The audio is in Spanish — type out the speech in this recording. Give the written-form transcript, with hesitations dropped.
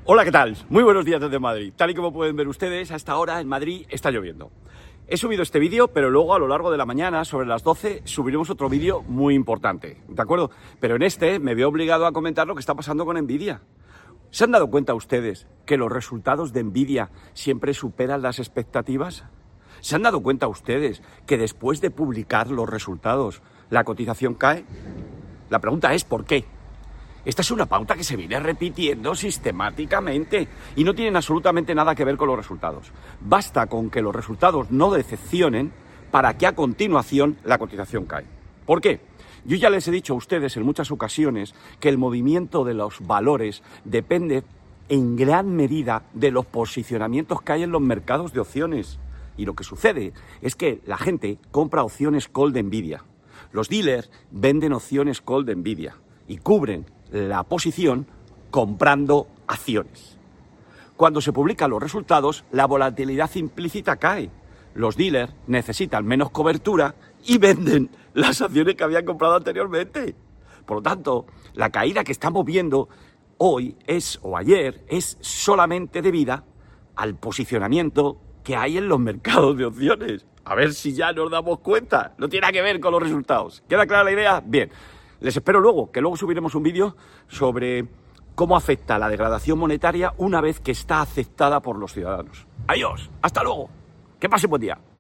Hola, ¿qué tal? Muy buenos días desde Madrid. Tal y como pueden ver ustedes, a esta hora en Madrid está lloviendo. He subido este vídeo, pero luego a lo largo de la mañana, sobre las 12, subiremos otro vídeo muy importante, ¿de acuerdo? Pero en este me veo obligado a comentar lo que está pasando con Nvidia. ¿Se han dado cuenta ustedes que los resultados de Nvidia siempre superan las expectativas? ¿Se han dado cuenta ustedes que después de publicar los resultados, la cotización cae? La pregunta es ¿por qué? Esta es una pauta que se viene repitiendo sistemáticamente y no tienen absolutamente nada que ver con los resultados. Basta con que los resultados no decepcionen para que a continuación la cotización cae. ¿Por qué? Yo ya les he dicho a ustedes en muchas ocasiones que el movimiento de los valores depende en gran medida de los posicionamientos que hay en los mercados de opciones. Y lo que sucede es que la gente compra opciones call de Nvidia. Los dealers venden opciones call de Nvidia y cubren la posición comprando acciones. Cuando se publican los resultados, la volatilidad implícita cae. Los dealers necesitan menos cobertura y venden las acciones que habían comprado anteriormente. Por lo tanto, la caída que estamos viendo hoy o ayer es solamente debida al posicionamiento que hay en los mercados de opciones. A ver si ya nos damos cuenta. No tiene nada que ver con los resultados. ¿Queda clara la idea? Bien. Les espero luego, que luego subiremos un vídeo sobre cómo afecta la degradación monetaria una vez que está aceptada por los ciudadanos. Adiós, hasta luego, que pase buen día.